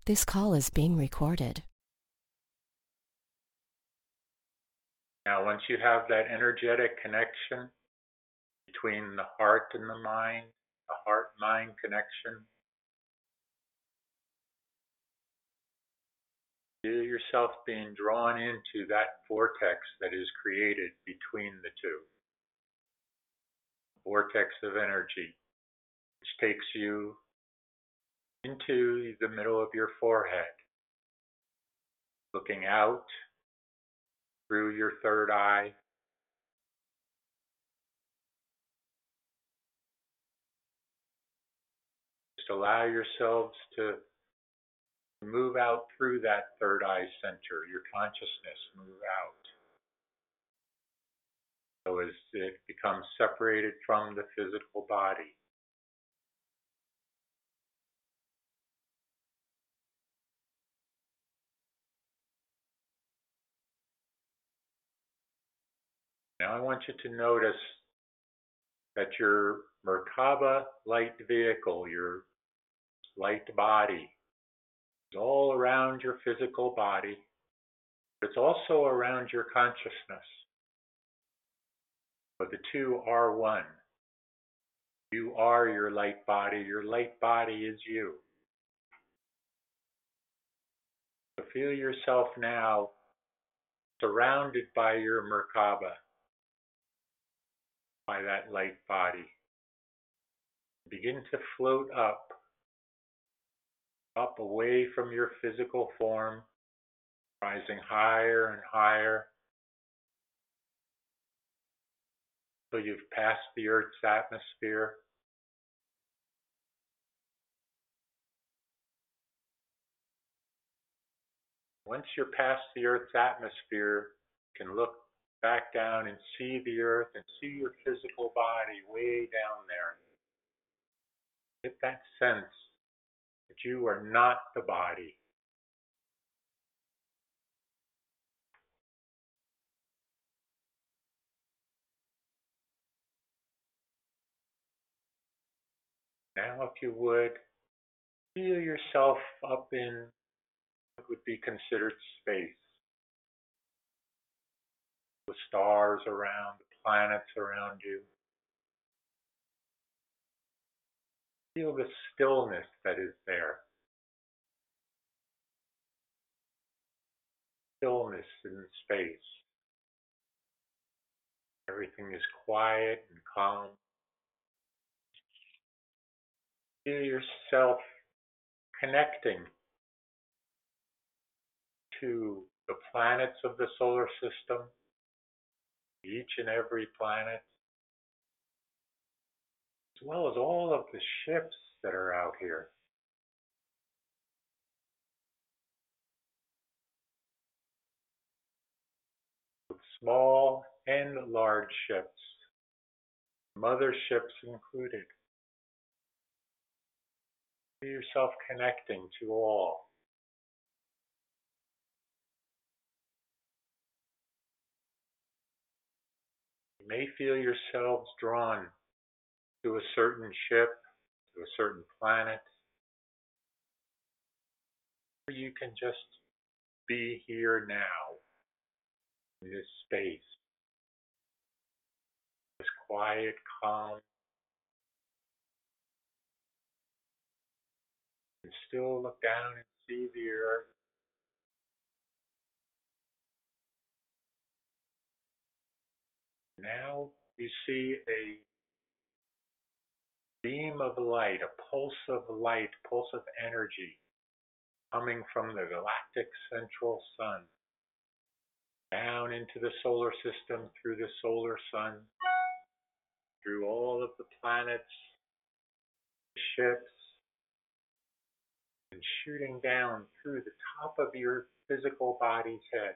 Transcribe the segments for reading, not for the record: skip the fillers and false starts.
This call is being recorded. Now, once you have that energetic connection between the heart and the mind, the heart-mind connection, feel yourself being drawn into that vortex that is created between the two. Vortex of energy, which takes you into the middle of your forehead, looking out through your third eye, just allow yourselves to move out through that third eye center, your consciousness move out. So as it becomes separated from the physical body. Now I want you to notice that your Merkaba light vehicle, your light body, is all around your physical body, but it's also around your consciousness. But the two are one. You are your light body is you. So feel yourself now surrounded by your Merkaba, by that light body. Begin to float up away from your physical form, rising higher and higher till you've passed the Earth's atmosphere. Once you're past the Earth's atmosphere, you can look back down and see the Earth and see your physical body way down there. Get that sense that you are not the body. Now, if you would, feel yourself up in what would be considered space. The stars around, the planets around you. Feel the stillness that is there. Stillness in space. Everything is quiet and calm. Feel yourself connecting to the planets of the solar system, each and every planet, as well as all of the ships that are out here. With small and large ships, motherships included. Feel yourself connecting to all. You may feel yourselves drawn to a certain ship, to a certain planet, or you can just be here now, in this space, this quiet, calm, and still look down and see the Earth. Now you see a beam of light, a pulse of light, pulse of energy coming from the galactic central sun down into the solar system, through the solar sun, through all of the planets, the ships, and shooting down through the top of your physical body's head,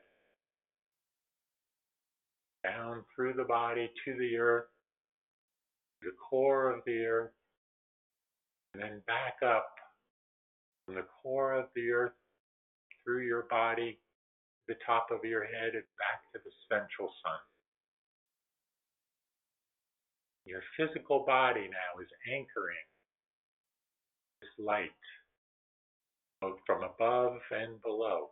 down through the body to the Earth, the core of the Earth, and then back up from the core of the Earth through your body, the top of your head, and back to the central sun. Your physical body now is anchoring this light both from above and below.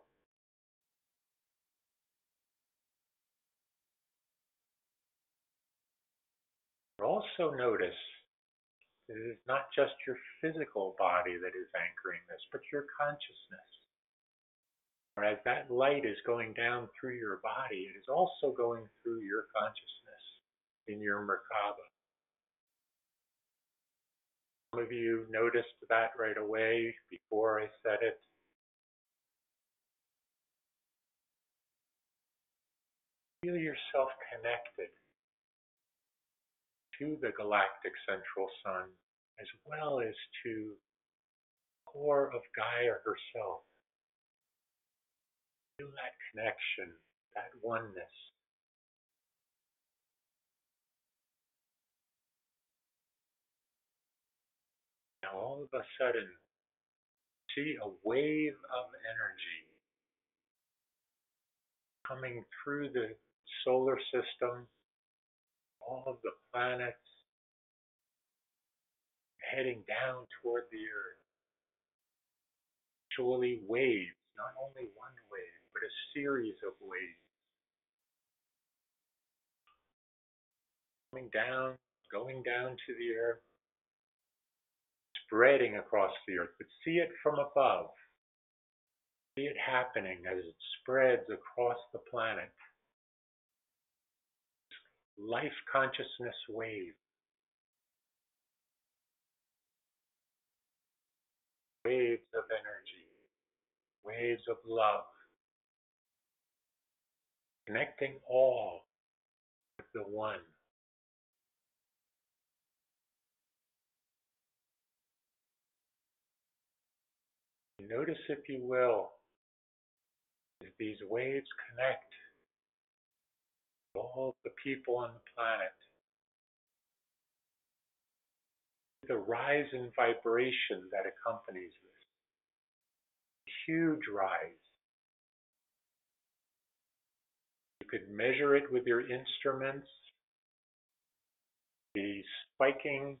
Also notice that it is not just your physical body that is anchoring this, but your consciousness. Or as that light is going down through your body, it is also going through your consciousness in your Merkaba. Some of you noticed that right away before I said it. Feel yourself connected to the galactic central sun as well as to the core of Gaia herself. Feel that connection, that oneness. Now all of a sudden, see a wave of energy coming through the solar system, all of the planets, heading down toward the Earth. Actually waves, not only one wave, but a series of waves. Coming down, going down to the Earth, spreading across the Earth, but see it from above. See it happening as it spreads across the planet. Life consciousness wave. Waves of energy. Waves of love. Connecting all with the one. Notice, if you will, as these waves connect all the people on the planet, the rise in vibration that accompanies this. Huge rise. You could measure it with your instruments. The spiking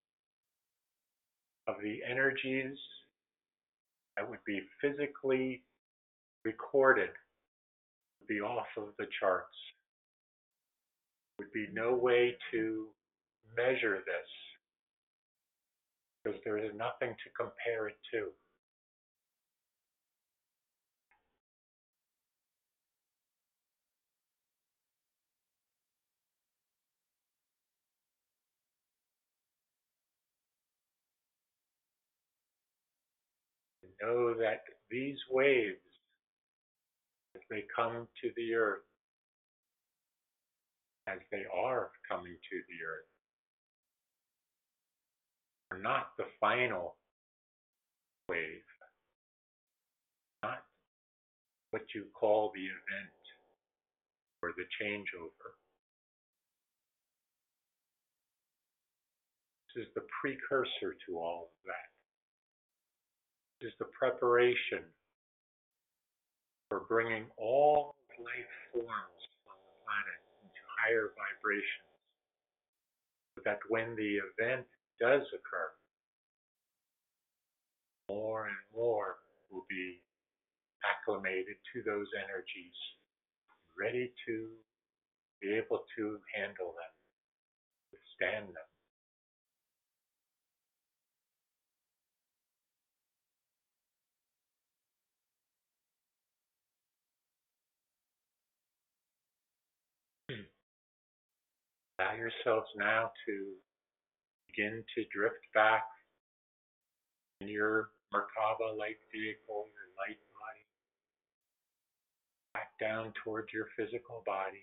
of the energies that would be physically recorded would be off of the charts. Would be no way to measure this because there is nothing to compare it to. Know that these waves, as they come to the Earth, as they are coming to the Earth, are not the final wave, not what you call the event or the changeover. This is the precursor to all of that. This is the preparation for bringing all life forms on the planet into higher vibrations, so that when the event does occur, more and more will be acclimated to those energies, ready to be able to handle them, withstand them. Allow yourselves now to begin to drift back in your Merkaba light vehicle, your light body, back down towards your physical body.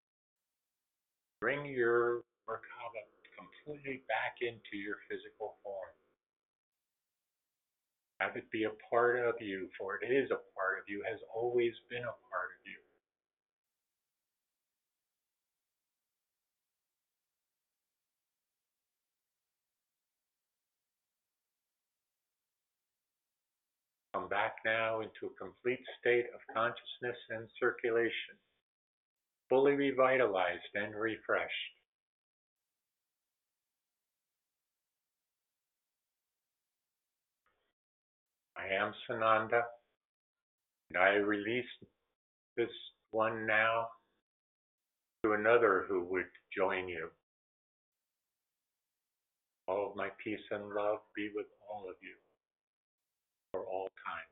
Bring your Merkaba completely back into your physical form. Have it be a part of you, for it is a part of you, has always been a part of you. Come back now into a complete state of consciousness and circulation, fully revitalized and refreshed. I am Sananda, and I release this one now to another who would join you. All of my peace and love be with all of you for all time.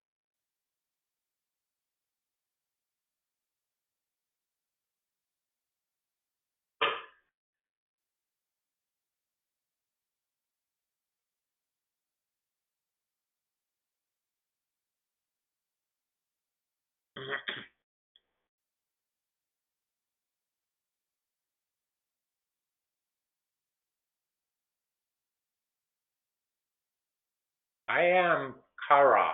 I am Kara.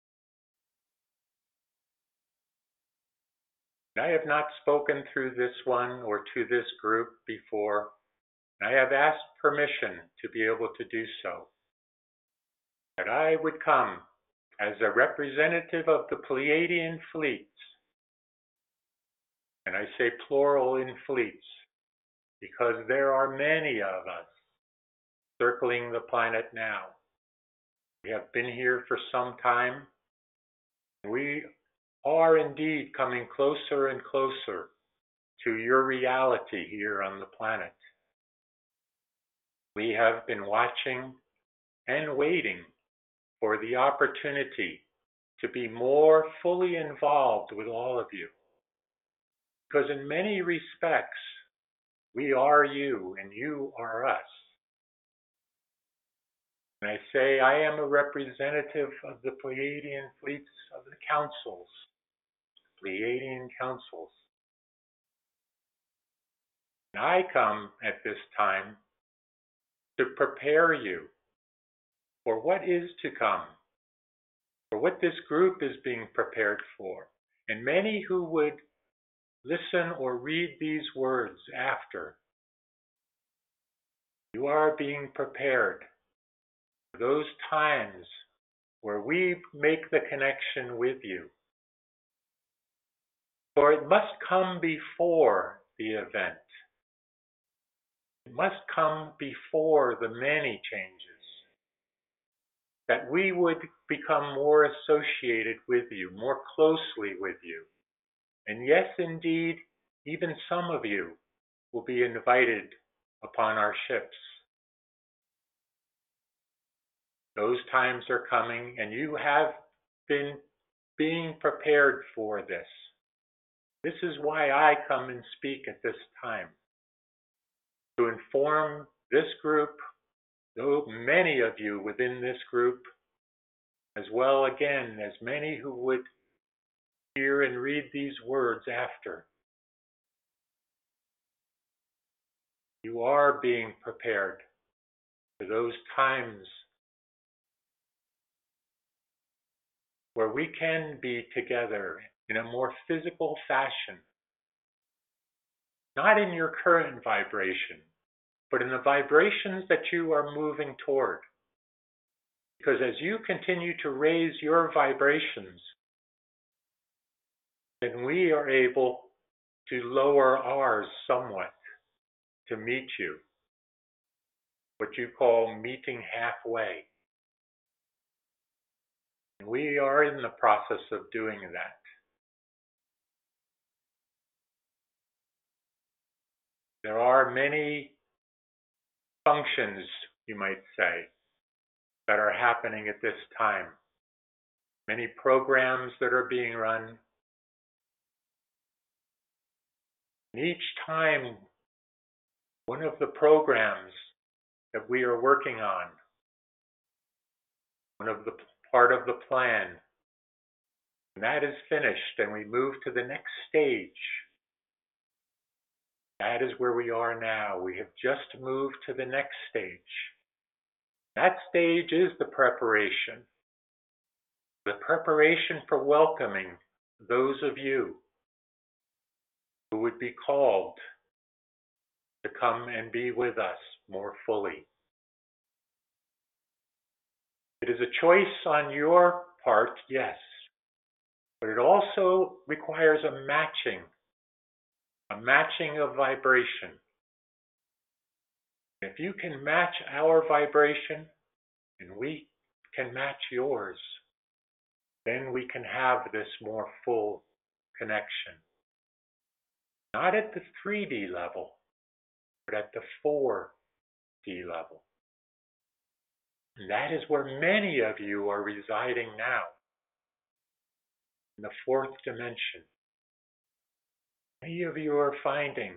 I have not spoken through this one or to this group before. I have asked permission to be able to do so. That I would come as a representative of the Pleiadian fleets, and I say plural in fleets, because there are many of us circling the planet now. We have been here for some time. We are indeed coming closer and closer to your reality here on the planet. We have been watching and waiting for the opportunity to be more fully involved with all of you. Because in many respects, we are you and you are us. And I say I am a representative of the Pleiadian fleets of the councils, Pleiadian councils. And I come at this time to prepare you for what is to come, for what this group is being prepared for. And many who would listen or read these words after, you are being prepared for those times where we make the connection with you. For it must come before the event. It must come before the many changes, that we would become more associated with you, more closely with you. And yes, indeed, even some of you will be invited upon our ships. Those times are coming, and you have been being prepared for this. This is why I come and speak at this time, to inform this group, though many of you within this group, as well again as many who would hear and read these words after. You are being prepared for those times where we can be together in a more physical fashion, not in your current vibration, but in the vibrations that you are moving toward. Because as you continue to raise your vibrations, then we are able to lower ours somewhat to meet you, what you call meeting halfway. And we are in the process of doing that. There are many functions, you might say, that are happening at this time. Many programs that are being run. And each time, one of the programs that we are working on, one of the part of the plan, and that is finished, and we move to the next stage. That is where we are now. We have just moved to the next stage. That stage is the preparation for welcoming those of you who would be called to come and be with us more fully. It is a choice on your part, yes, but it also requires a matching of vibration. If you can match our vibration, and we can match yours, then we can have this more full connection. Not at the 3D level, but at the 4D level. And that is where many of you are residing now, in the 4th dimension. Many of you are finding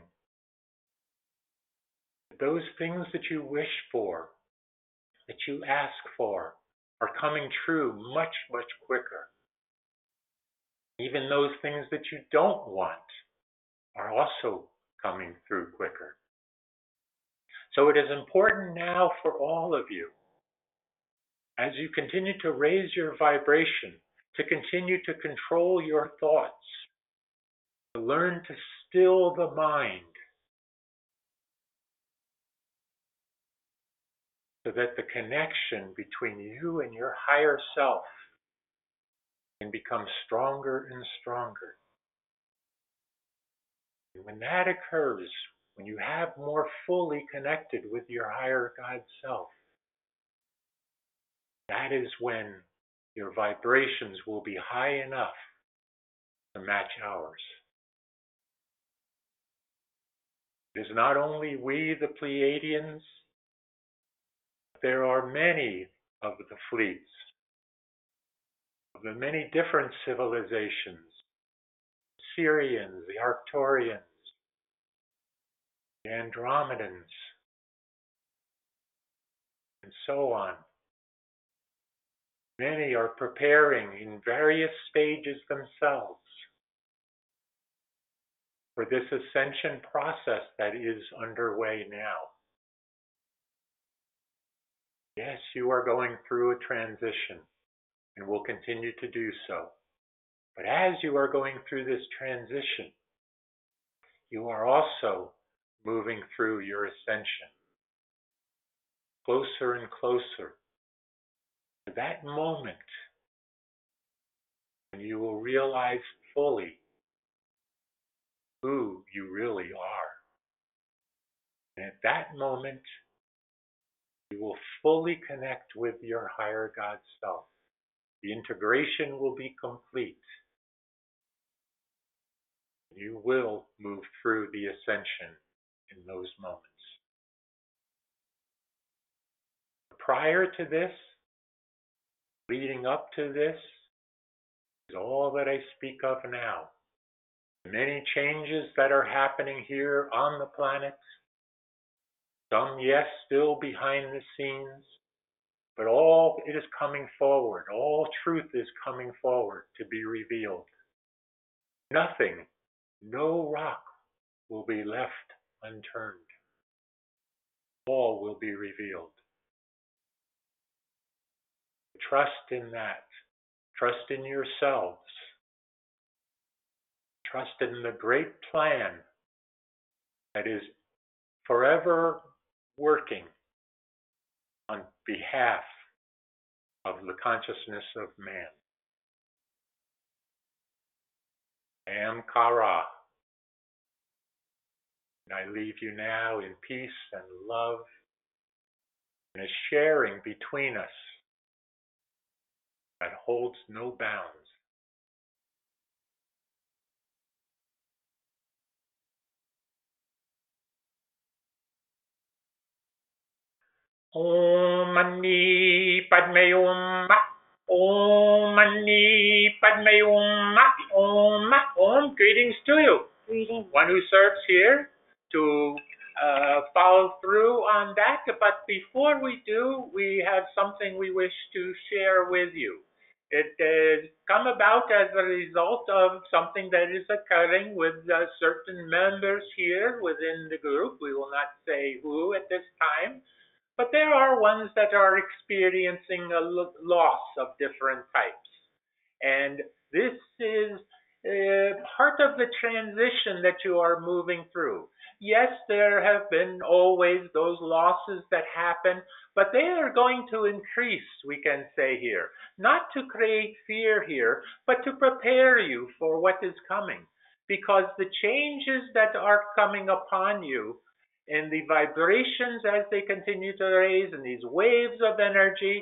that those things that you wish for, that you ask for, are coming true much, much quicker. Even those things that you don't want are also coming through quicker. So it is important now for all of you, as you continue to raise your vibration, to continue to control your thoughts, to learn to still the mind, so that the connection between you and your higher self can become stronger and stronger. And when that occurs, when you have more fully connected with your higher God self, that is when your vibrations will be high enough to match ours. It is not only we, the Pleiadians, there are many of the fleets, of the many different civilizations, Syrians, the Arcturians, the Andromedans, and so on. Many are preparing in various stages themselves for this ascension process that is underway now. Yes, you are going through a transition and will continue to do so. But as you are going through this transition, you are also moving through your ascension, closer and closer to that moment when you will realize fully who you really are. And at that moment, you will fully connect with your higher God self. The integration will be complete. You will move through the ascension in those moments. Prior to this, leading up to this, is all that I speak of now. The many changes that are happening here on the planet. Some, yes, still behind the scenes, but all it is coming forward. All truth is coming forward to be revealed. Nothing, no rock will be left unturned. All will be revealed. Trust in that. Trust in yourselves. Trust in the great plan that is forever working on behalf of the consciousness of man. I am Kara, and I leave you now in peace and love and a sharing between us that holds no bounds. Om Mani Padme Hum. Om Mani Padme Hum. Om. Greetings to you. Greetings. One who serves here to follow through on that. But before we do, we have something we wish to share with you. It has come about as a result of something that is occurring with certain members here within the group. We will not say who at this time. But there are ones that are experiencing a loss of different types. And this is part of the transition that you are moving through. Yes, there have been always those losses that happen, but they are going to increase, we can say here. Not to create fear here, but to prepare you for what is coming. Because the changes that are coming upon you, and the vibrations as they continue to raise, and these waves of energy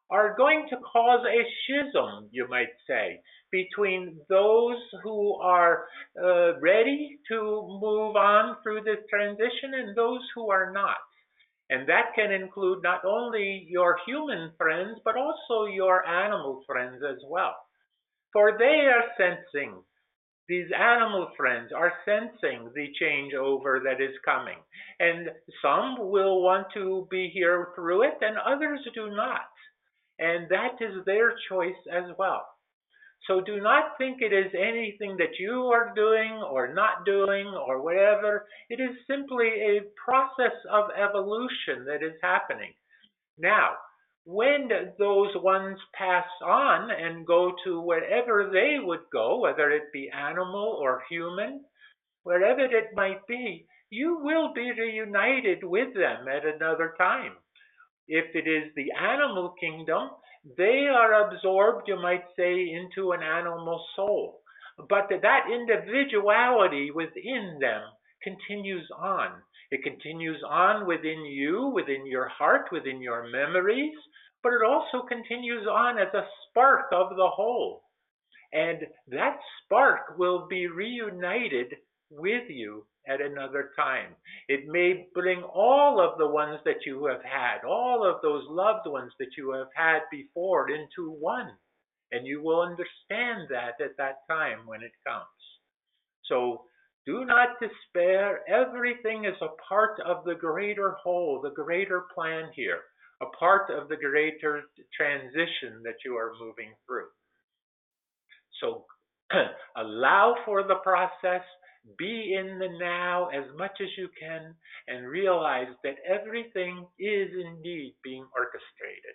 are going to cause a schism, you might say, between those who are ready to move on through this transition and those who are not. And that can include not only your human friends, but also your animal friends as well. For they are sensing, these animal friends are sensing the changeover that is coming. And some will want to be here through it, and others do not. And that is their choice as well. So do not think it is anything that you are doing or not doing or whatever. It is simply a process of evolution that is happening. Now, when those ones pass on and go to wherever they would go, whether it be animal or human, wherever it might be, you will be reunited with them at another time. If it is the animal kingdom, they are absorbed, you might say, into an animal soul. But that individuality within them continues on. It continues on within you, within your heart, within your memories, but it also continues on as a spark of the whole. And that spark will be reunited with you at another time. It may bring all of the ones that you have had, all of those loved ones that you have had before into one. And you will understand that at that time when it comes. So do not despair. Everything is a part of the greater whole, the greater plan here, a part of the greater transition that you are moving through. So allow for the process, be in the now as much as you can, and realize that everything is indeed being orchestrated.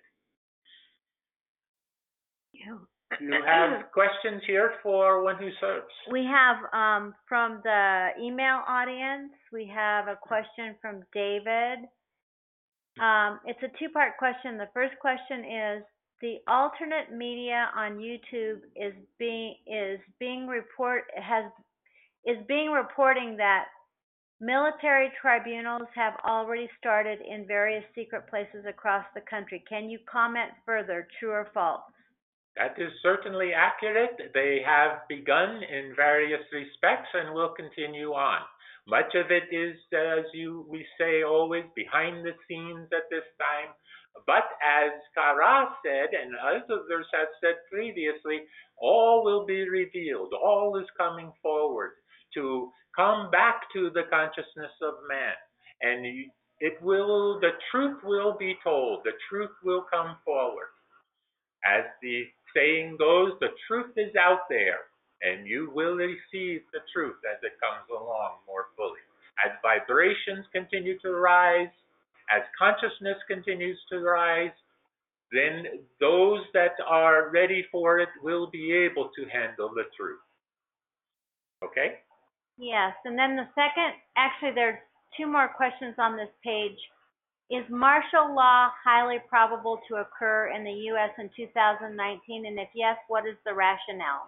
Do you have questions here for One Who Serves? We have from the email audience, we have a question from David. It's a two-part question. The first question is, the alternate media on YouTube is reporting that military tribunals have already started in various secret places across the country. Can you comment further, true or false? That is certainly accurate. They have begun in various respects and will continue on. Much of it is, as we say always, behind the scenes at this time. But as Kara said, and others have said previously, all will be revealed. All is coming forward to come back to the consciousness of man. And the truth will be told. The truth will come forward. As the saying goes, the truth is out there, and you will receive the truth as it comes along more fully. As vibrations continue to rise, as consciousness continues to rise, then those that are ready for it will be able to handle the truth. Okay? Yes, and then the second, actually there are two more questions on this page. Is martial law highly probable to occur in the U.S. in 2019? And if yes, what is the rationale?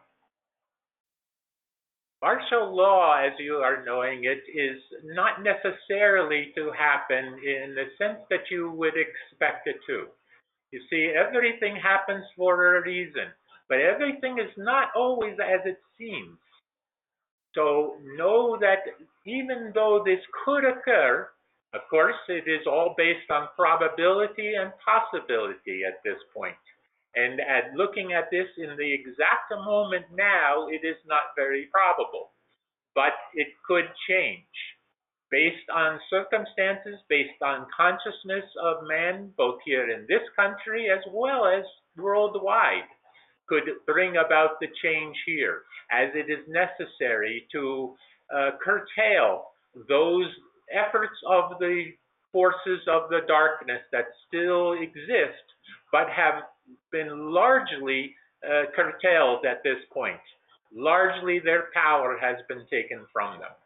Martial law, as you are knowing it, is not necessarily to happen in the sense that you would expect it to. You see, everything happens for a reason, but everything is not always as it seems. So know that even though this could occur, of course, it is all based on probability and possibility at this point. And at looking at this in the exact moment now, it is not very probable. But it could change based on circumstances, based on consciousness of man, both here in this country as well as worldwide, could bring about the change here, as it is necessary to curtail those efforts of the forces of the darkness that still exist, but have been largely curtailed at this point. Largely their power has been taken from them.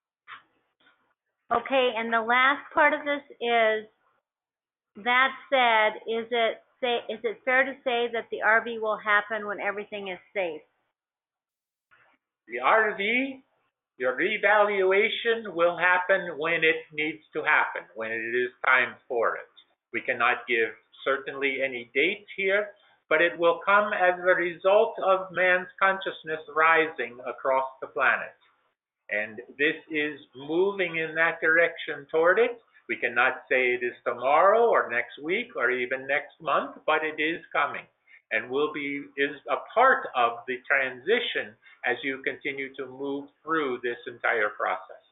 Okay, and the last part of this is, that said, is it fair to say that the RV will happen when everything is safe? The RV, your revaluation will happen when it needs to happen, when it is time for it. We cannot give certainly any dates here, but it will come as a result of man's consciousness rising across the planet. And this is moving in that direction toward it. We cannot say it is tomorrow or next week or even next month, but it is coming and is a part of the transition as you continue to move through this entire process.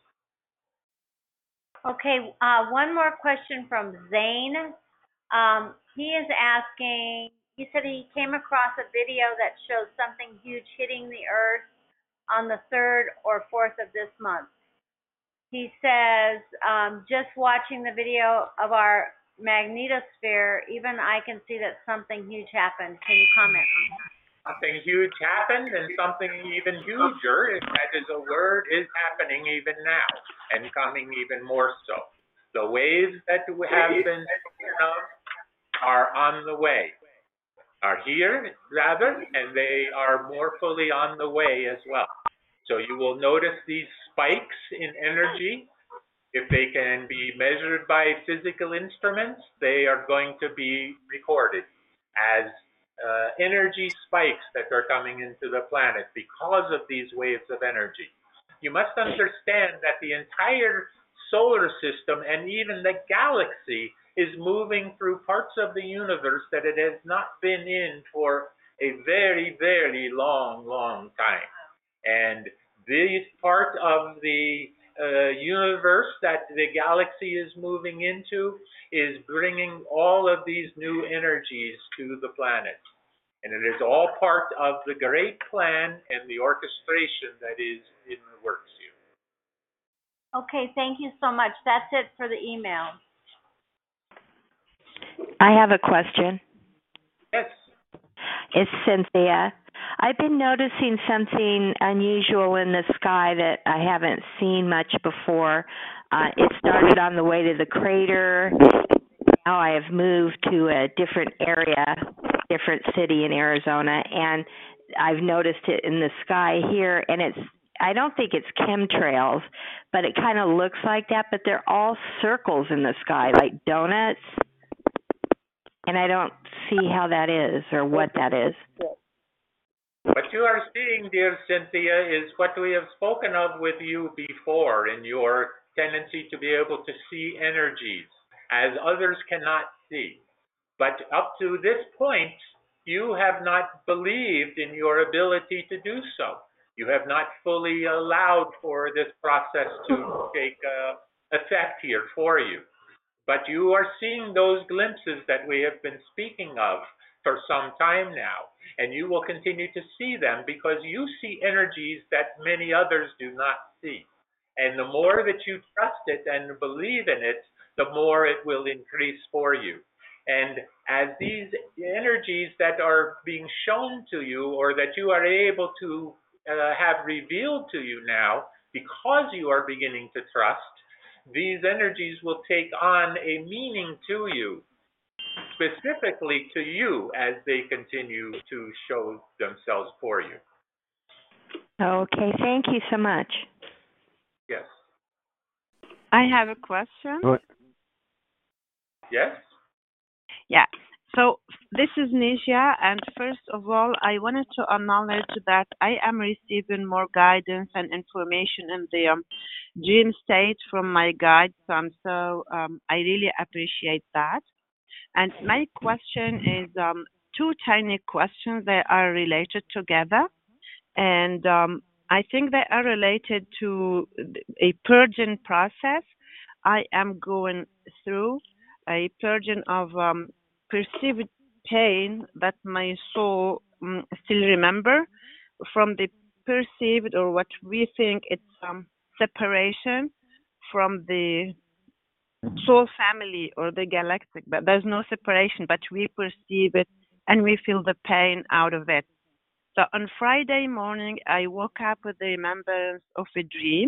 Okay, one more question from Zane. He is asking, he said he came across a video that shows something huge hitting the earth on the 3rd or 4th of this month. He says, just watching the video of our magnetosphere, even I can see that something huge happened. Can you comment on that? Something huge happened, and something even huger, if that is a word, is happening even now and coming even more so. The waves that have been spoken of are on the way, are here rather, and they are more fully on the way as well. So you will notice these spikes in energy. If they can be measured by physical instruments, they are going to be recorded as energy spikes that are coming into the planet because of these waves of energy. You must understand that the entire solar system and even the galaxy is moving through parts of the universe that it has not been in for a very, very long, long time. And this part of the universe that the galaxy is moving into is bringing all of these new energies to the planet. And it is all part of the great plan and the orchestration that is in the works here. Okay, thank you so much. That's it for the email. I have a question. Yes. It's Cynthia. I've been noticing something unusual in the sky that I haven't seen much before. It started on the way to the crater. Now I have moved to a different area, different city in Arizona, and I've noticed it in the sky here, and I don't think it's chemtrails, but it kind of looks like that, but they're all circles in the sky, like donuts, and I don't see how that is or what that is. What you are seeing, dear Cynthia, is what we have spoken of with you before in your tendency to be able to see energies as others cannot see. But up to this point, you have not believed in your ability to do so. You have not fully allowed for this process to take effect here for you. But you are seeing those glimpses that we have been speaking of for some time now, and you will continue to see them because you see energies that many others do not see. And the more that you trust it and believe in it, the more it will increase for you. And as these energies that are being shown to you or that you are able to have revealed to you now, because you are beginning to trust, these energies will take on a meaning to you, specifically to you as they continue to show themselves for you. Okay, thank you so much. Yes. I have a question. Yes? Yeah. So this is Nisha, and first of all, I wanted to acknowledge that I am receiving more guidance and information in the dream state from my guides, so I really appreciate that. And my question is two tiny questions that are related together, and I think they are related to a purging process I am going through, a purging of perceived pain that my soul still remember from the perceived or what we think it's separation from the soul family or the galactic, but there's no separation, but we perceive it and we feel the pain out of it. So on Friday morning, I woke up with the remembrance of a dream.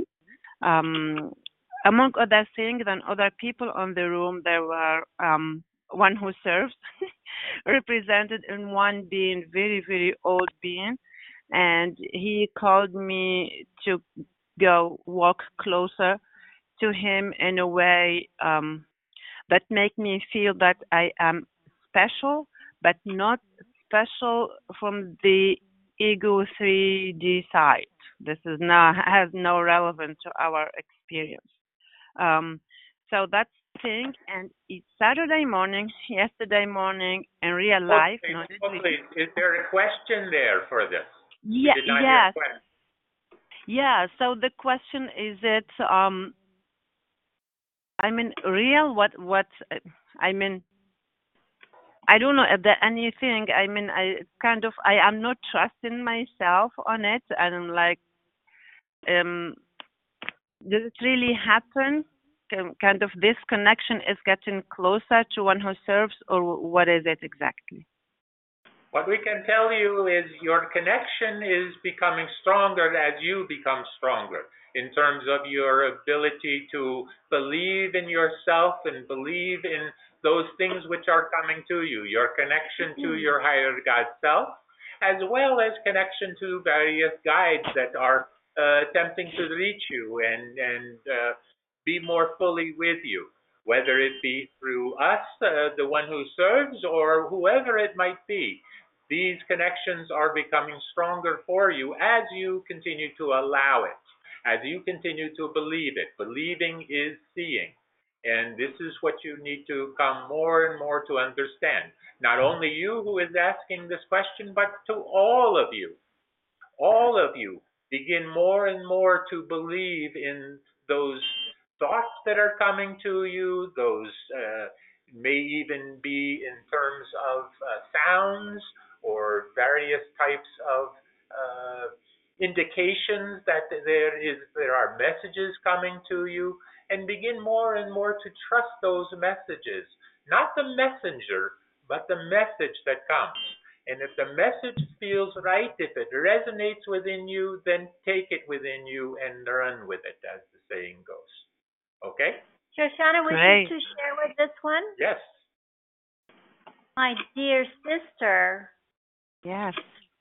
Among other things and other people on the room, there were one who serves, represented in one being, very, very old being, and he called me to go walk closer to him in a way that make me feel that I am special, but not special from the ego 3D side. This is not has no relevance to our experience. So that's thing, and it's Saturday morning, yesterday morning, in real life. Please, is there a question there for this? Yeah, We did not hear a question. yeah. So the question is it, I mean, real, what, I mean, I don't know if there anything, I mean, I am not trusting myself on it, and I'm like, does it really happen? Kind of this connection is getting closer to one who serves, or what is it exactly? What we can tell you is your connection is becoming stronger as you become stronger in terms of your ability to believe in yourself and believe in those things which are coming to you, your connection to your higher God self, as well as connection to various guides that are attempting to reach you and be more fully with you, whether it be through us, the one who serves, or whoever it might be. These connections are becoming stronger for you as you continue to allow it, as you continue to believe it. Believing is seeing. And this is what you need to come more and more to understand. Not only you who is asking this question, but to all of you. All of you begin more and more to believe in those thoughts that are coming to you, those may even be in terms of sounds or various types of indications that there are messages coming to you, and begin more and more to trust those messages, not the messenger, but the message that comes. And if the message feels right, if it resonates within you, then take it within you and run with it, as the saying goes. Okay? Shoshana, would you to share with this one? Yes. My dear sister. Yes.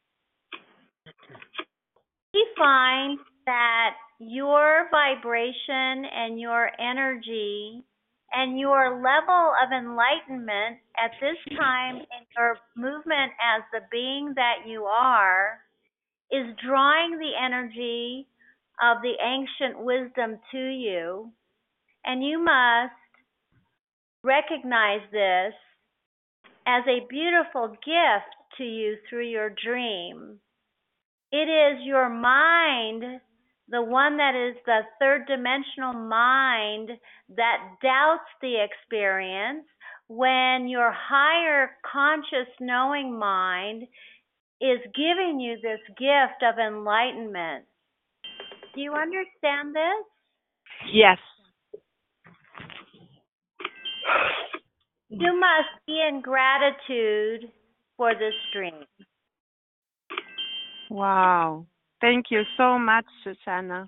We find that your vibration and your energy and your level of enlightenment at this time in your movement as the being that you are is drawing the energy of the ancient wisdom to you. And you must recognize this as a beautiful gift to you through your dream. It is your mind, the one that is the third dimensional mind, that doubts the experience when your higher conscious knowing mind is giving you this gift of enlightenment. Do you understand this? Yes. You must be in gratitude for this dream. Wow. Thank you so much, Shoshana.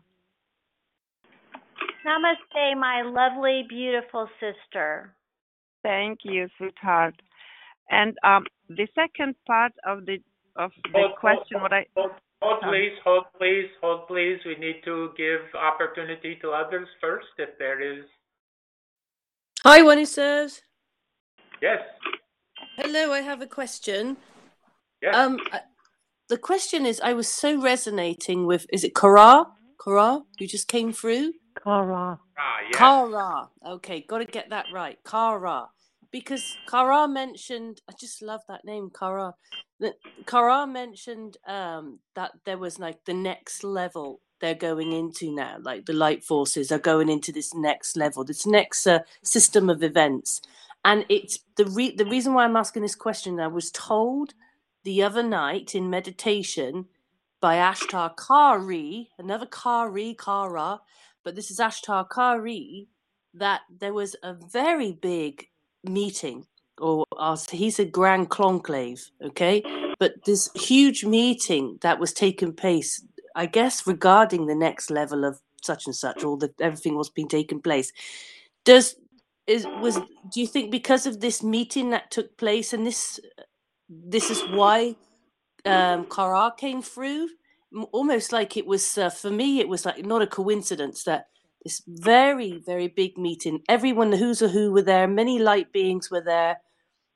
Namaste, my lovely, beautiful sister. Thank you, sweetheart. And the second part of the question, Hold, please. We need to give opportunity to others first, if there is. Hi, Wanisers. Yes. Hello, I have a question. Yes. The question is, I was so resonating with, is it Kara? Kara, who just came through? Kara. Yes. Kara. Okay, got to get that right. Kara. Because Kara mentioned, I just love that name, Kara. Kara mentioned that there was like the next level they're going into now, like the light forces are going into this next level, this next system of events. And it's the reason why I'm asking this question, I was told the other night in meditation by Ashtar Kari, another Kara, but this is Ashtar Kari, that there was a very big meeting, or he's a grand conclave, okay? But this huge meeting that was taking place, I guess, regarding the next level of such and such, or everything was being taken place. Do you think because of this meeting that took place, and this is why Kara came through? Almost like it was, for me, it was like not a coincidence that this very, very big meeting, everyone who's a who were there, many light beings were there,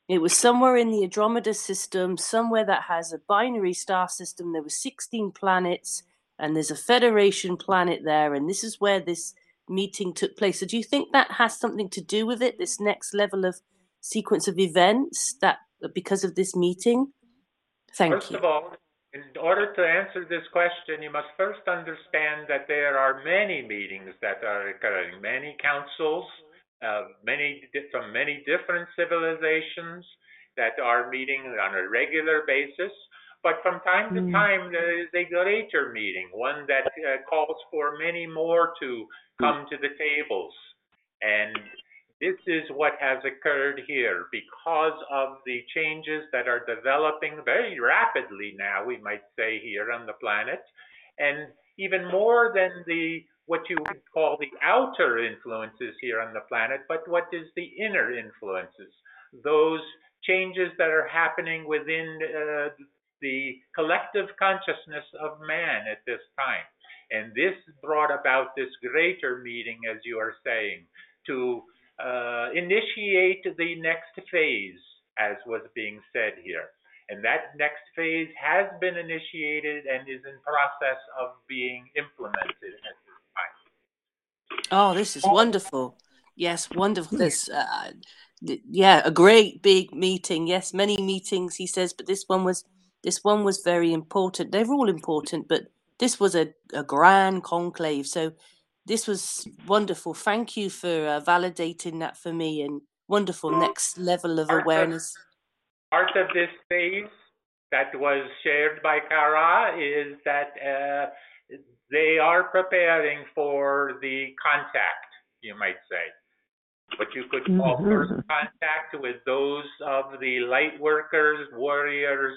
It was somewhere in the Andromeda system, somewhere that has a binary star system. There were 16 planets, and there's a Federation planet there, and this is where this meeting took place. So do you think that has something to do with it, this next level of sequence of events that because of this meeting? Thank First you. of all, in order to answer this question, you must first understand that there are many meetings that are occurring, many councils, from many different civilizations that are meeting on a regular basis. But from time to time, there is a greater meeting, one that calls for many more to come to the tables. And this is what has occurred here because of the changes that are developing very rapidly now, we might say, here on the planet. And even more than what you would call the outer influences here on the planet, but what is the inner influences, those changes that are happening within the collective consciousness of man at this time. And this brought about this greater meeting, as you are saying, to initiate the next phase, as was being said here. And that next phase has been initiated and is in process of being implemented at this time. Oh, this is wonderful. Yes, wonderful. This, yeah, a great big meeting. Yes, many meetings, he says, but this one was very important. They're all important, but this was a grand conclave. So this was wonderful. Thank you for validating that for me, and wonderful next level of awareness. Part of this phase that was shared by Kara is that they are preparing for the contact, you might say, what you could call first contact with those of the light workers, warriors.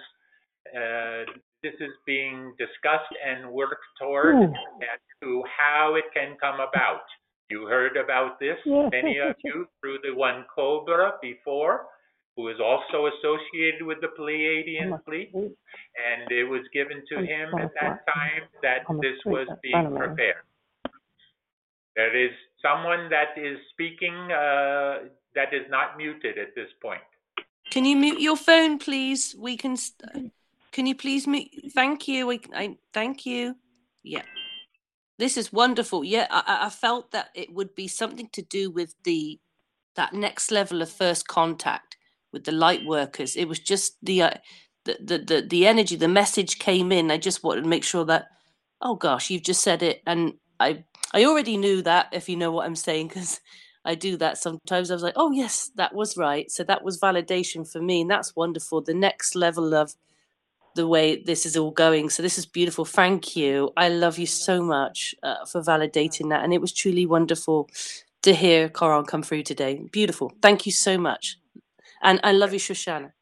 This is being discussed and worked toward as to how it can come about. You heard about this, many of you, through the one Cobra before, who is also associated with the Pleiadian fleet, and it was given to him at that time that this was being prepared. There is someone that is speaking that is not muted at this point. Can you mute your phone, please? We can. Can you please mute? Thank you. Thank you. Yeah. This is wonderful. Yeah, I felt that it would be something to do with that next level of first contact with the light workers. It was just the energy, the message came in. I just wanted to make sure that, oh gosh, you've just said it, and I already knew that, if you know what I'm saying, because I do that sometimes. I was like, oh yes, that was right. So that was validation for me, and that's wonderful. The next level of the way this is all going. So this is beautiful. Thank you. I love you so much for validating that. And it was truly wonderful to hear Karan come through today. Beautiful. Thank you so much. And I love you, Shoshana.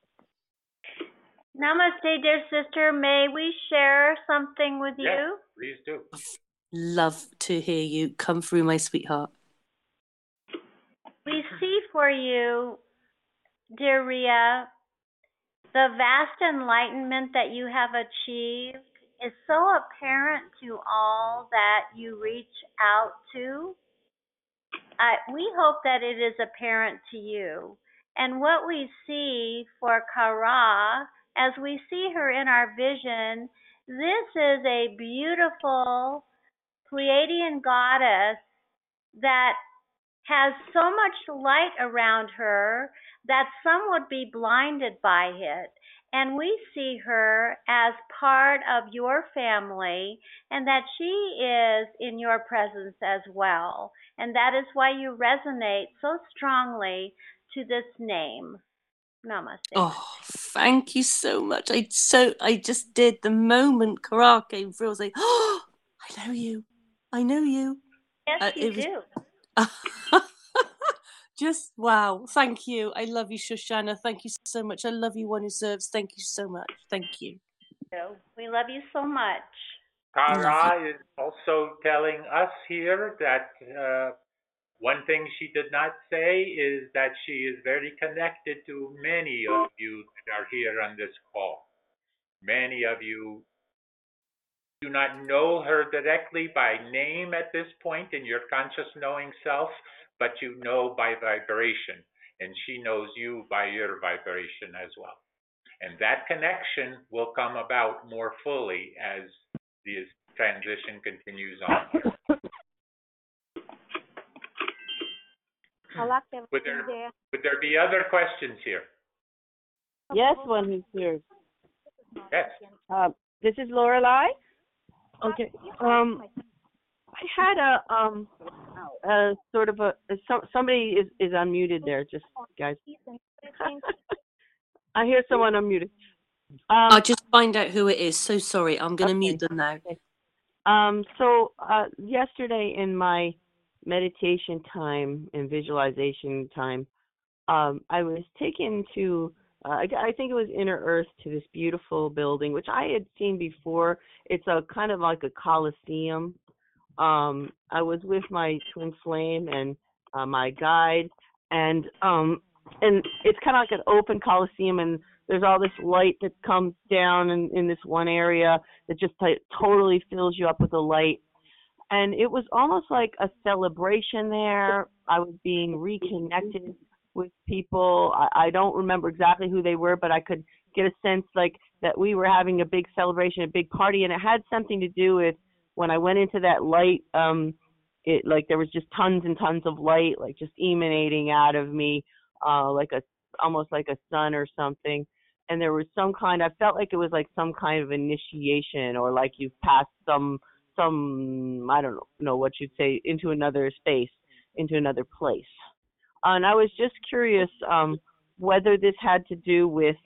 Namaste, dear sister. May we share something with you? Yes, please do. Love to hear you. Come through, my sweetheart. We see for you, dear Ria, the vast enlightenment that you have achieved is so apparent to all that you reach out to. We hope that it is apparent to you. And what we see for Kara, as we see her in our vision, this is a beautiful Pleiadian goddess that has so much light around her that some would be blinded by it. And we see her as part of your family, and that she is in your presence as well. And that is why you resonate so strongly to this name. Namaste. Oh, thank you so much. I just did the moment Kara came through. I was like, oh, I know you. I know you. Yes, you do. Just wow. Thank you. I love you, Shoshana. Thank you so much. I love you, One Who Serves. Thank you so much. Thank you. We love you so much. Kara is also telling us here that one thing she did not say is that she is very connected to many of you that are here on this call. Many of you do not know her directly by name at this point in your conscious knowing self, but you know by vibration. and she knows you by your vibration as well. And that connection will come about more fully as this transition continues on here. Would there be other questions here? Yes, one who's here. Yes. This is Lorelei. Okay. I had a sort of somebody is unmuted there. Just guys. I hear someone unmuted. I'll just find out who it is. So sorry. I'm going to mute them now. Okay. So yesterday in my meditation time and visualization time, I was taken to, I think it was Inner Earth, to this beautiful building, which I had seen before. It's a kind of like a coliseum. I was with my twin flame and my guide, and it's kind of like an open coliseum, and there's all this light that comes down in this one area that just totally fills you up with the light. And it was almost like a celebration there. I was being reconnected with people. I don't remember exactly who they were, but I could get a sense like that we were having a big celebration, a big party, and it had something to do with when I went into that light, it like there was just tons and tons of light, like just emanating out of me, almost like a sun or something. And there was some kind, I felt like it was like some kind of initiation, or like you've passed some I don't know what you'd say, into another space, into another place. And I was just curious whether this had to do with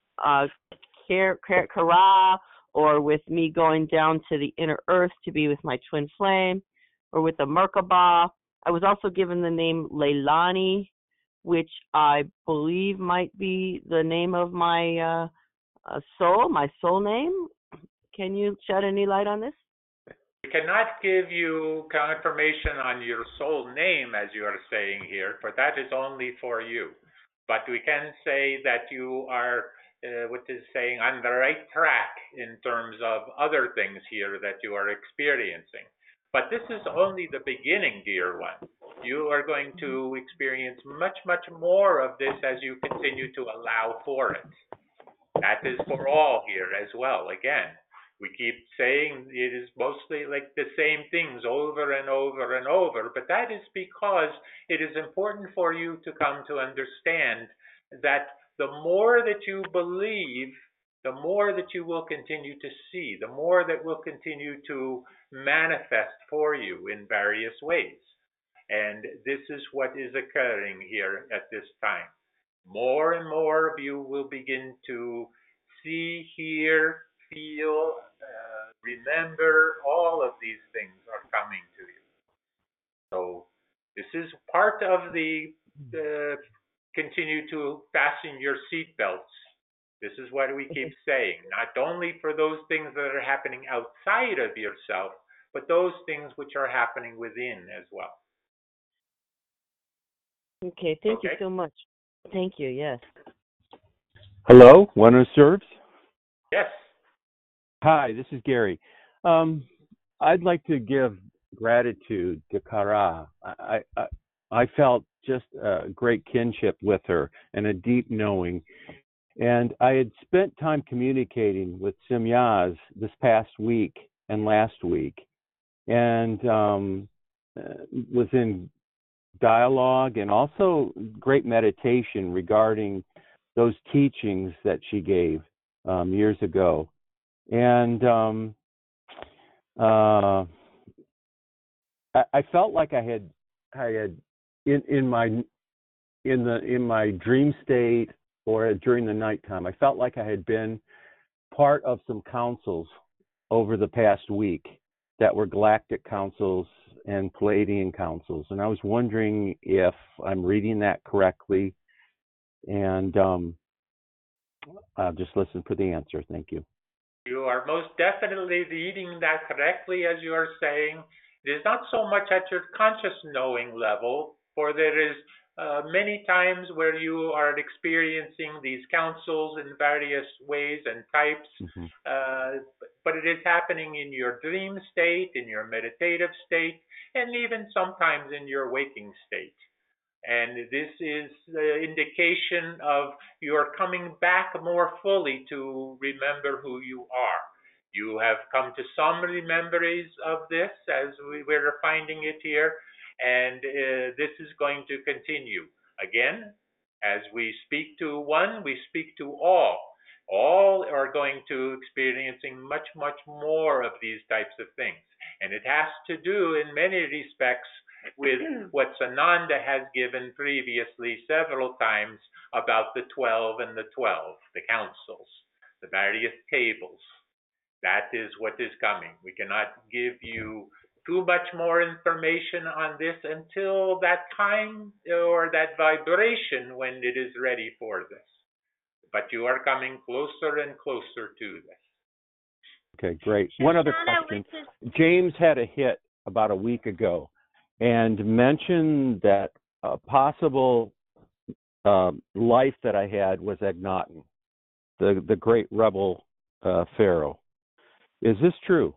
Kara, or with me going down to the inner earth to be with my twin flame, or with the Merkaba. I was also given the name Leilani, which I believe might be the name of my soul name. Can you shed any light on this? We cannot give you confirmation on your soul name, as you are saying here, for that is only for you. But we can say that you are on the right track in terms of other things here that you are experiencing. But this is only the beginning, dear one. You are going to experience much, much more of this as you continue to allow for it. That is for all here as well. Again, we keep saying it is mostly like the same things over and over and over, but that is because it is important for you to come to understand that the more that you believe, the more that you will continue to see, the more that will continue to manifest for you in various ways. And this is what is occurring here at this time. More and more of you will begin to see, hear, feel, remember, all of these things are coming to you. So this is part of the continue to fasten your seatbelts. This is what we keep saying, not only for those things that are happening outside of yourself, but those things which are happening within as well. Okay, thank you so much. Thank you, yes. Hello, one who serves? Yes. Hi, this is Gary. I'd like to give gratitude to Kara. I felt just a great kinship with her and a deep knowing. And I had spent time communicating with Simyaz this past week and last week, and was in dialogue and also great meditation regarding those teachings that she gave years ago. And I felt like I had in my dream state or during the nighttime, I felt like I had been part of some councils over the past week that were galactic councils and Pleiadian councils. And I was wondering if I'm reading that correctly. And I'll just listen for the answer. Thank you. You are most definitely reading that correctly, as you are saying. It is not so much at your conscious knowing level, for there is many times where you are experiencing these counsels in various ways and types, but it is happening in your dream state, in your meditative state, and even sometimes in your waking state. And this is the indication of your coming back more fully to remember who you are. You have come to some memories of this as we're finding it here, and this is going to continue. Again, as we speak to one, we speak to all. All are going to experiencing much, much more of these types of things. And it has to do, in many respects, with what Sananda has given previously several times about the 12 and the 12, the councils, the various tables. That is what is coming. We cannot give you too much more information on this until that time or that vibration when it is ready for this. But you are coming closer and closer to this. Okay, great. One other question. James had a hit about a week ago and mentioned that a possible life that I had was Akhenaten, the great rebel pharaoh. Is this true?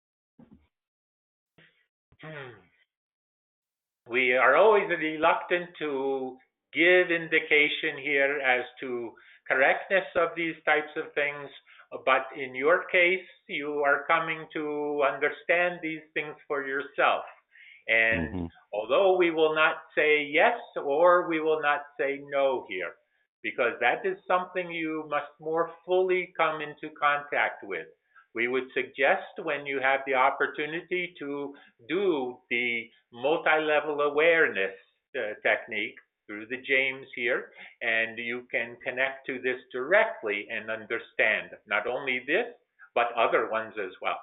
We are always reluctant to give indication here as to correctness of these types of things, but in your case, you are coming to understand these things for yourself. And although we will not say yes or we will not say no here, because that is something you must more fully come into contact with. We would suggest when you have the opportunity to do the multi-level awareness technique through the James here, and you can connect to this directly and understand not only this, but other ones as well.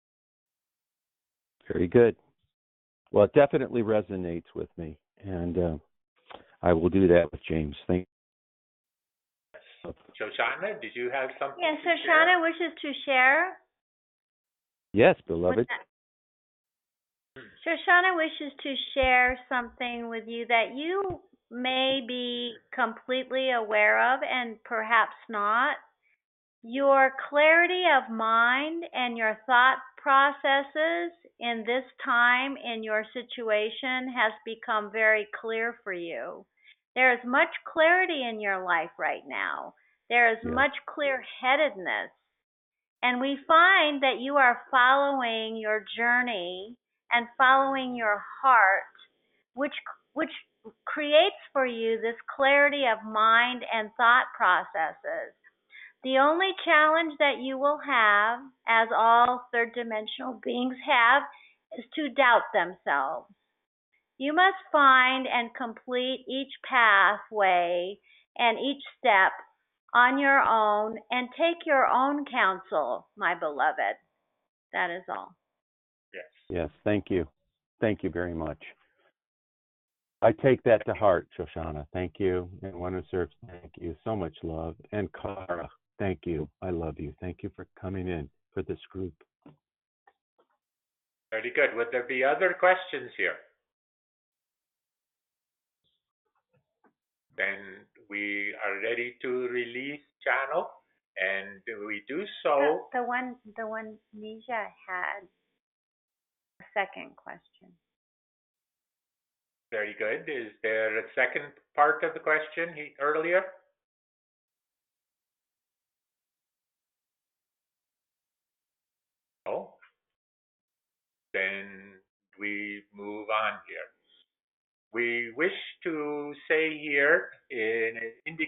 Very good. Well, it definitely resonates with me, and I will do that with James. Thank you. Shoshana, did you have something? Yes, to Shoshana share? wishes to share. Yes, beloved. Shoshana wishes to share something with you that you may be completely aware of and perhaps not. Your clarity of mind and your thought processes in this time in your situation has become very clear for you. There is much clarity in your life right now. There is much clear-headedness. And we find that you are following your journey and following your heart, which creates for you this clarity of mind and thought processes. The only challenge that you will have, as all third dimensional beings have, is to doubt themselves. You must find and complete each pathway and each step on your own and take your own counsel, my beloved. That is all. Yes. Yes, thank you. Thank you very much. I take that to heart, Shoshana. Thank you. And One Who Serves, thank you. So much love. And Kara, thank you. I love you. Thank you for coming in for this group. Very good. Would there be other questions here? Then we are ready to release channel, and we do so. The one Nisha had a second question. Very good. Is there a second part of the question earlier? No? Then we move on here. We wish to say here in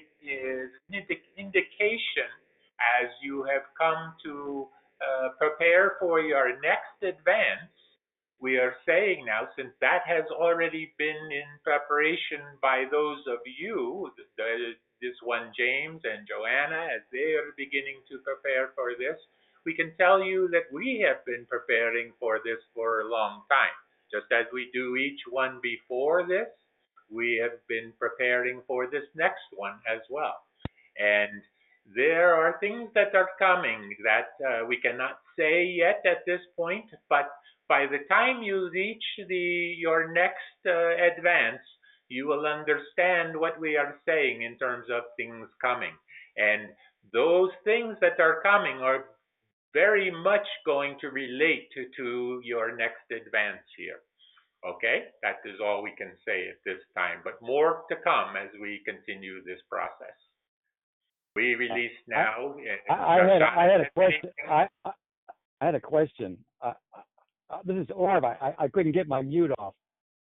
indication as you have come to prepare for your next advance. We are saying now, since that has already been in preparation by those of you, this one James and Joanna, as they are beginning to prepare for this, we can tell you that we have been preparing for this for a long time. Just as we do each one before this, we have been preparing for this next one as well. And there are things that are coming that we cannot say yet at this point, but by the time you reach your next advance, you will understand what we are saying in terms of things coming. And those things that are coming are very much going to relate to your next advance here. Okay, that is all we can say at this time, but more to come as we continue this process. We release now. I had a question. I had a question. This is Orv. I couldn't get my mute off.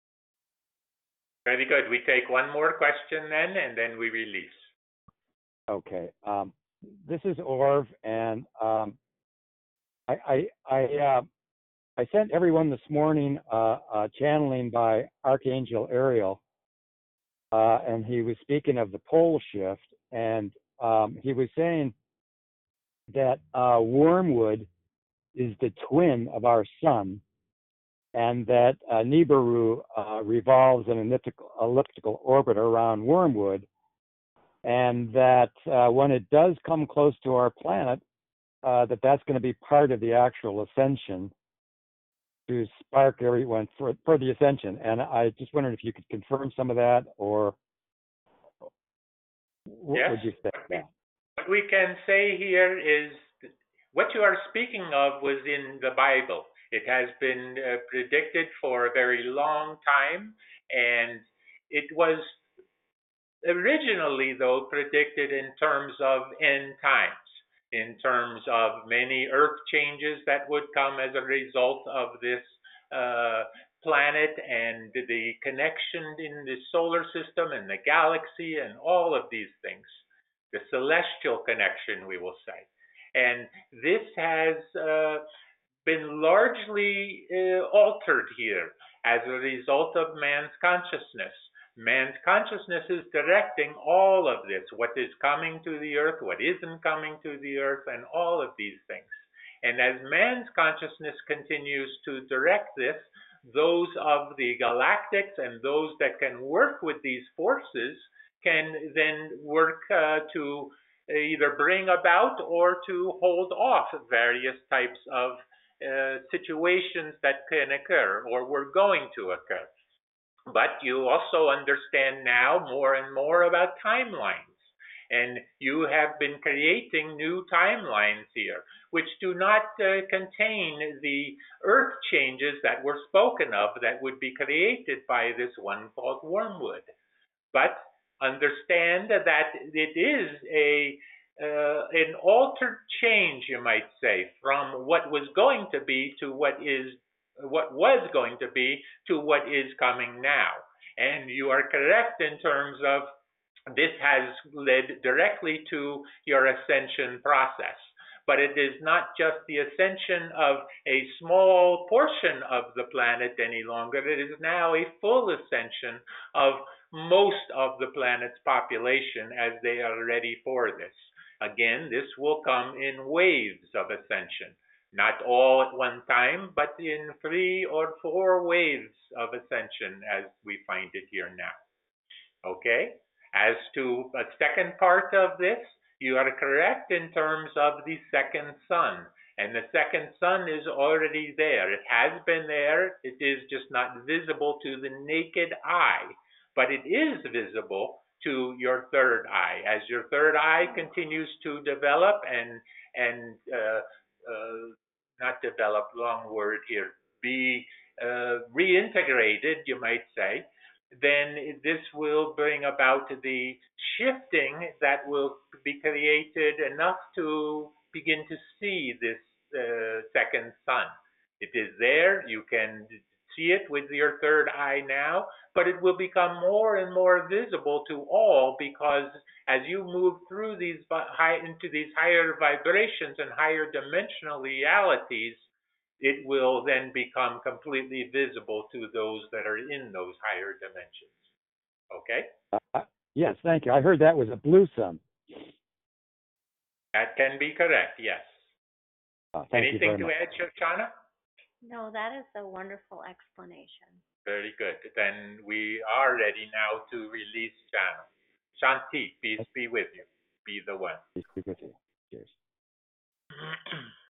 Very good. We take one more question then, and then we release. Okay. This is Orv, and I sent everyone this morning a channeling by Archangel Ariel, and he was speaking of the pole shift, and he was saying that Wormwood is the twin of our sun, and that Nibiru revolves in an elliptical orbit around Wormwood, and that when it does come close to our planet, that's going to be part of the actual ascension to spark everyone for the ascension. And I just wondered if you could confirm some of that, or what would you say to that? What we can say here is what you are speaking of was in the Bible. It has been predicted for a very long time, and it was originally, though, predicted in terms of end times, in terms of many earth changes that would come as a result of this planet and the connection in the solar system and the galaxy and all of these things, the celestial connection, we will say. And this has been largely altered here as a result of man's consciousness. Man's consciousness is directing all of this, what is coming to the earth, what isn't coming to the earth, and all of these things. And as man's consciousness continues to direct this, those of the galactics and those that can work with these forces can then work to either bring about or to hold off various types of situations that can occur or were going to occur. But you also understand now more and more about timelines. And you have been creating new timelines here, which do not contain the earth changes that were spoken of that would be created by this one called Wormwood. But understand that it is an altered change, you might say, from what was going to be to what was going to be to what is coming now. And you are correct in terms of this has led directly to your ascension process. But it is not just the ascension of a small portion of the planet any longer. It is now a full ascension of most of the planet's population as they are ready for this. Again, this will come in waves of ascension. Not all at one time, but in 3 or 4 waves of ascension as we find it here now. Okay? As to the second part of this, you are correct in terms of the second sun. And the second sun is already there. It has been there. It is just not visible to the naked eye. But it is visible to your third eye. As your third eye continues to develop and not develop, wrong word here, be reintegrated, you might say, then this will bring about the shifting that will be created enough to begin to see this second sun. It is there. You can see it with your third eye now, but it will become more and more visible to all, because as you move through these into these higher vibrations and higher dimensional realities, it will then become completely visible to those that are in those higher dimensions. Okay? Yes, thank you. I heard that was a blue sun. That can be correct, yes. Anything to add, Shoshana? No, that is a wonderful explanation. Very good. Then we are ready now to release Channel. Shanti, peace be with you. Be the one. Peace be with you. Cheers.